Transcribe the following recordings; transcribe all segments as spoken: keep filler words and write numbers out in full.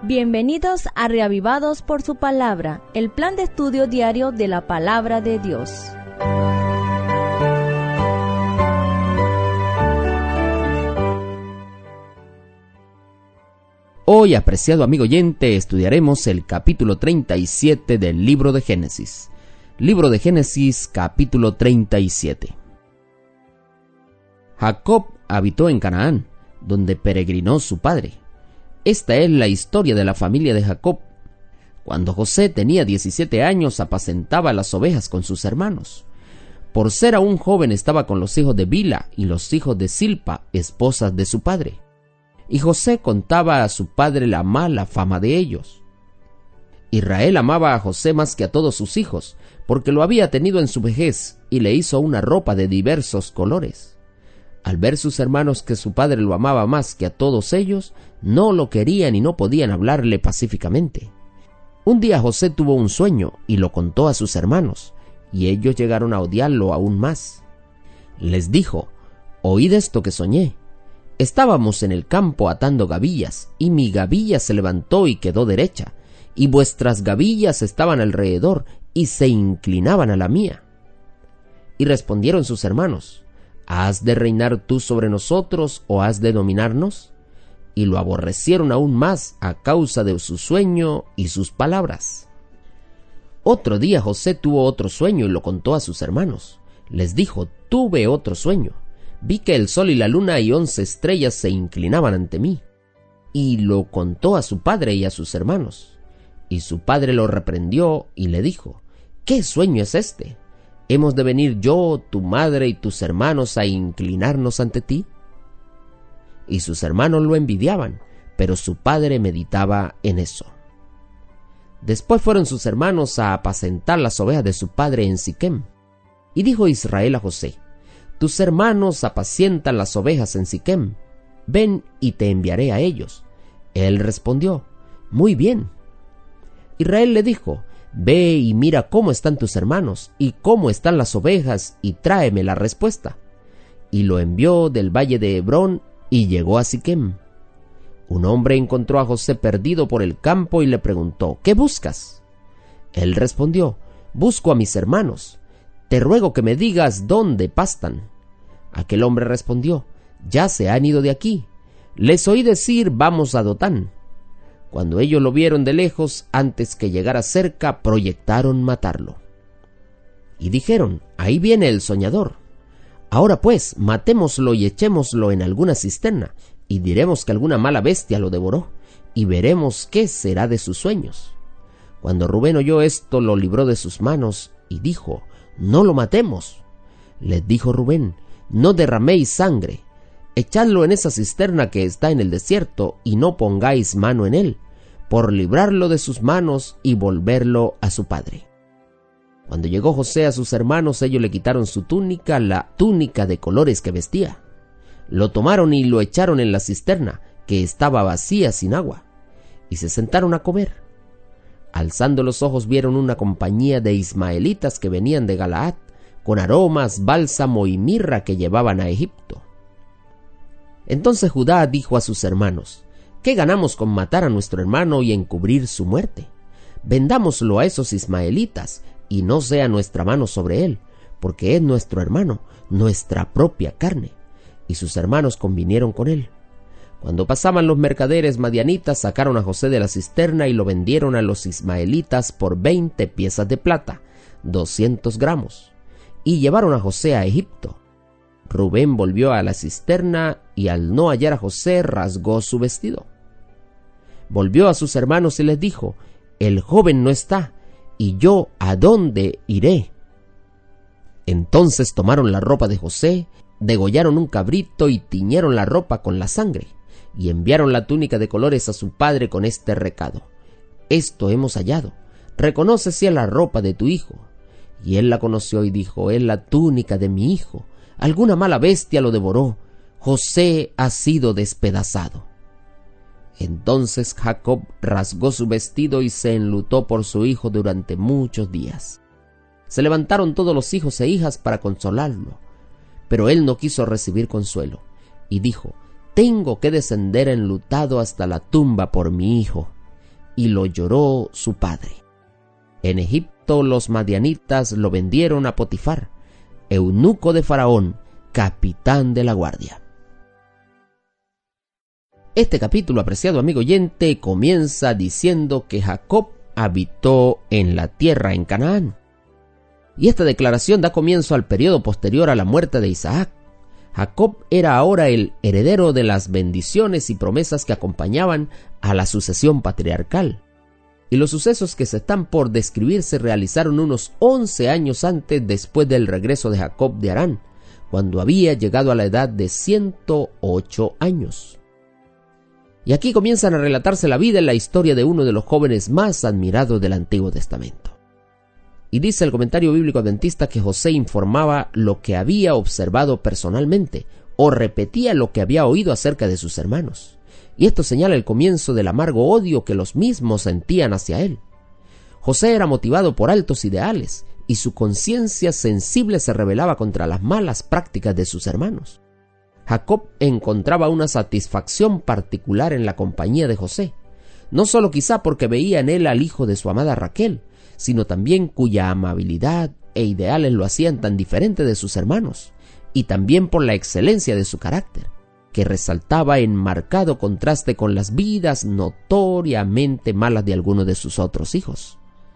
Bienvenidos a Reavivados por su Palabra, el plan de estudio diario de la Palabra de Dios. Hoy, apreciado amigo oyente, estudiaremos el capítulo treinta y siete del libro de Génesis. Libro de Génesis, capítulo treinta y siete. Jacob habitó en Canaán, donde peregrinó su padre. Esta es la historia de la familia de Jacob. Cuando José tenía diecisiete años, apacentaba las ovejas con sus hermanos. Por ser aún joven, estaba con los hijos de Bila y los hijos de Silpa, esposas de su padre. Y José contaba a su padre la mala fama de ellos. Israel amaba a José más que a todos sus hijos, porque lo había tenido en su vejez, y le hizo una ropa de diversos colores. Al ver sus hermanos que su padre lo amaba más que a todos ellos, no lo querían y no podían hablarle pacíficamente. Un día José tuvo un sueño y lo contó a sus hermanos, y ellos llegaron a odiarlo aún más. Les dijo: «Oíd esto que soñé. Estábamos en el campo atando gavillas, y mi gavilla se levantó y quedó derecha, y vuestras gavillas estaban alrededor y se inclinaban a la mía». Y respondieron sus hermanos: «¿Has de reinar tú sobre nosotros o has de dominarnos?». Y lo aborrecieron aún más a causa de su sueño y sus palabras. Otro día José tuvo otro sueño y lo contó a sus hermanos. Les dijo: «Tuve otro sueño. Vi que el sol y la luna y once estrellas se inclinaban ante mí». Y lo contó a su padre y a sus hermanos. Y su padre lo reprendió y le dijo: «¿Qué sueño es este? ¿Hemos de venir yo, tu madre y tus hermanos a inclinarnos ante ti?». Y sus hermanos lo envidiaban, pero su padre meditaba en eso. Después fueron sus hermanos a apacentar las ovejas de su padre en Siquem. Y dijo Israel a José: «Tus hermanos apacientan las ovejas en Siquem. Ven y te enviaré a ellos». Él respondió: «Muy bien». Israel le dijo: «Ve y mira cómo están tus hermanos y cómo están las ovejas y tráeme la respuesta». Y lo envió del valle de Hebrón y llegó a Siquem. Un hombre encontró a José perdido por el campo y le preguntó: «¿Qué buscas?». Él respondió: «Busco a mis hermanos. Te ruego que me digas dónde pastan». Aquel hombre respondió: «Ya se han ido de aquí. Les oí decir: vamos a Dotán». Cuando ellos lo vieron de lejos, antes que llegara cerca, proyectaron matarlo. Y dijeron: «Ahí viene el soñador. Ahora pues, matémoslo y echémoslo en alguna cisterna, y diremos que alguna mala bestia lo devoró, y veremos qué será de sus sueños». Cuando Rubén oyó esto, lo libró de sus manos, y dijo: «No lo matemos». Les dijo Rubén: «No derraméis sangre. Echadlo en esa cisterna que está en el desierto, y no pongáis mano en él, por librarlo de sus manos y volverlo a su padre». Cuando llegó José a sus hermanos, ellos le quitaron su túnica, la túnica de colores que vestía. Lo tomaron y lo echaron en la cisterna, que estaba vacía sin agua, y se sentaron a comer. Alzando los ojos vieron una compañía de ismaelitas que venían de Galaad, con aromas, bálsamo y mirra que llevaban a Egipto. Entonces Judá dijo a sus hermanos: «¿Qué ganamos con matar a nuestro hermano y encubrir su muerte? Vendámoslo a esos ismaelitas, y no sea nuestra mano sobre él, porque es nuestro hermano, nuestra propia carne». Y sus hermanos convinieron con él. Cuando pasaban los mercaderes madianitas, sacaron a José de la cisterna y lo vendieron a los ismaelitas por veinte piezas de plata, doscientos gramos, y llevaron a José a Egipto. Rubén volvió a la cisterna y al no hallar a José rasgó su vestido. Volvió a sus hermanos y les dijo: «El joven no está, ¿y yo a dónde iré?». Entonces tomaron la ropa de José, degollaron un cabrito y tiñeron la ropa con la sangre, y enviaron la túnica de colores a su padre con este recado: «Esto hemos hallado. Reconoce si es la ropa de tu hijo». Y él la conoció y dijo: «Es la túnica de mi hijo. Alguna mala bestia lo devoró. José ha sido despedazado». Entonces Jacob rasgó su vestido y se enlutó por su hijo durante muchos días. Se levantaron todos los hijos e hijas para consolarlo, pero él no quiso recibir consuelo, y dijo: «Tengo que descender enlutado hasta la tumba por mi hijo». y lo lloró su padre. En Egipto los madianitas lo vendieron a Potifar, eunuco de Faraón, capitán de la guardia. Este capítulo, apreciado amigo oyente, comienza diciendo que Jacob habitó en la tierra en Canaán. Y esta declaración da comienzo al periodo posterior a la muerte de Isaac. Jacob era ahora el heredero de las bendiciones y promesas que acompañaban a la sucesión patriarcal. Y los sucesos que se están por describir se realizaron unos once años antes después del regreso de Jacob de Harán, cuando había llegado a la edad de ciento ocho años. Y aquí comienzan a relatarse la vida y la historia de uno de los jóvenes más admirados del Antiguo Testamento. Y dice el comentario bíblico adventista que José informaba lo que había observado personalmente o repetía lo que había oído acerca de sus hermanos. Y esto señala el comienzo del amargo odio que los mismos sentían hacia él. José era motivado por altos ideales y su conciencia sensible se rebelaba contra las malas prácticas de sus hermanos. Jacob encontraba una satisfacción particular en la compañía de José, no solo quizá porque veía en él al hijo de su amada Raquel, sino también cuya amabilidad e ideales lo hacían tan diferente de sus hermanos, y también por la excelencia de su carácter, que resaltaba en marcado contraste con las vidas notoriamente malas de algunos de sus otros hijos.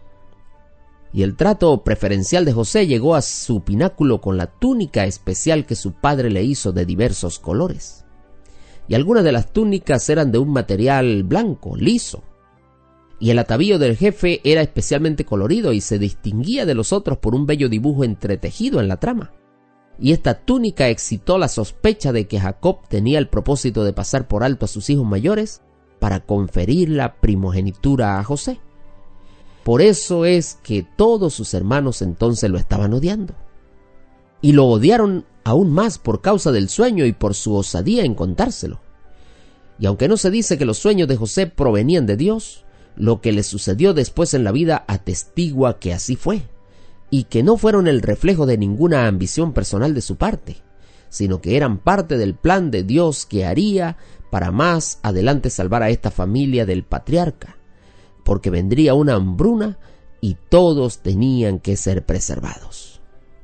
Y el trato preferencial de José llegó a su pináculo con la túnica especial que su padre le hizo de diversos colores. Y algunas de las túnicas eran de un material blanco, liso. Y el atavío del jefe era especialmente colorido y se distinguía de los otros por un bello dibujo entretejido en la trama. Y esta túnica excitó la sospecha de que Jacob tenía el propósito de pasar por alto a sus hijos mayores para conferir la primogenitura a José. Por eso es que todos sus hermanos entonces lo estaban odiando. Y lo odiaron aún más por causa del sueño y por su osadía en contárselo. Y aunque no se dice que los sueños de José provenían de Dios, lo que le sucedió después en la vida atestigua que así fue, y que no fueron el reflejo de ninguna ambición personal de su parte, sino que eran parte del plan de Dios que haría para más adelante salvar a esta familia del patriarca, porque vendría una hambruna y todos tenían que ser preservados.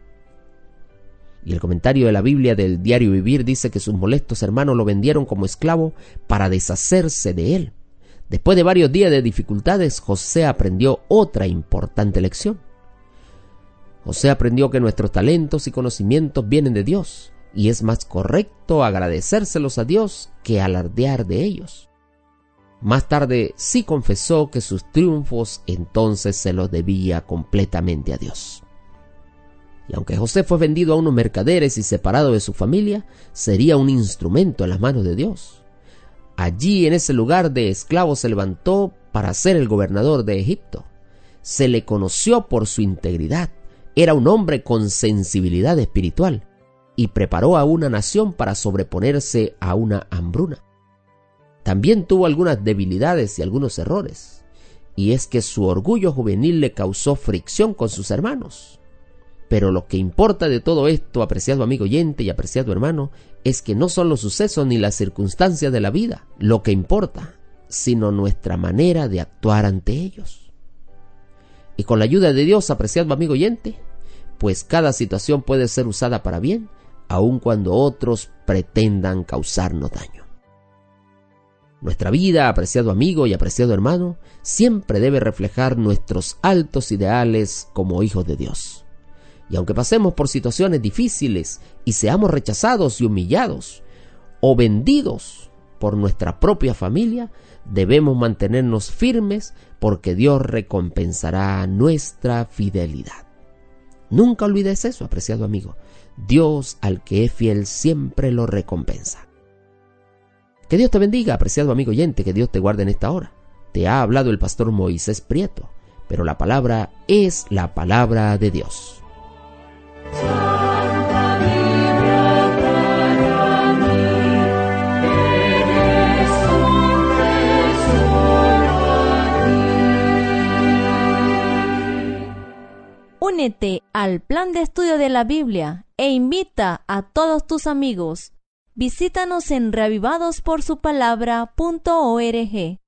Y el comentario de la Biblia del Diario Vivir dice que sus molestos hermanos lo vendieron como esclavo para deshacerse de él. Después de varios días de dificultades, José aprendió otra importante lección. José aprendió que nuestros talentos y conocimientos vienen de Dios, y es más correcto agradecérselos a Dios que alardear de ellos. Más tarde sí confesó que sus triunfos entonces se los debía completamente a Dios. Y aunque José fue vendido a unos mercaderes y separado de su familia, sería un instrumento en las manos de Dios. Allí, en ese lugar de esclavo, se levantó para ser el gobernador de Egipto. Se le conoció por su integridad. Era un hombre con sensibilidad espiritual y preparó a una nación para sobreponerse a una hambruna. También tuvo algunas debilidades y algunos errores, y es que su orgullo juvenil le causó fricción con sus hermanos. Pero lo que importa de todo esto, apreciado amigo oyente y apreciado hermano, es que no son los sucesos ni las circunstancias de la vida lo que importa, sino nuestra manera de actuar ante ellos. Y con la ayuda de Dios, apreciado amigo oyente, pues cada situación puede ser usada para bien, aun cuando otros pretendan causarnos daño. Nuestra vida, apreciado amigo y apreciado hermano, siempre debe reflejar nuestros altos ideales como hijos de Dios. Y aunque pasemos por situaciones difíciles y seamos rechazados y humillados o vendidos por nuestra propia familia, debemos mantenernos firmes porque Dios recompensará nuestra fidelidad. Nunca olvides eso, apreciado amigo. Dios al que es fiel siempre lo recompensa. Que Dios te bendiga, apreciado amigo oyente, que Dios te guarde en esta hora. Te ha hablado el pastor Moisés Prieto, pero la palabra es la palabra de Dios. Santa Biblia para mí, eres un tesoro aquí. Únete al plan de estudio de la Biblia e invita a todos tus amigos. Visítanos en reavivados por su palabra punto org.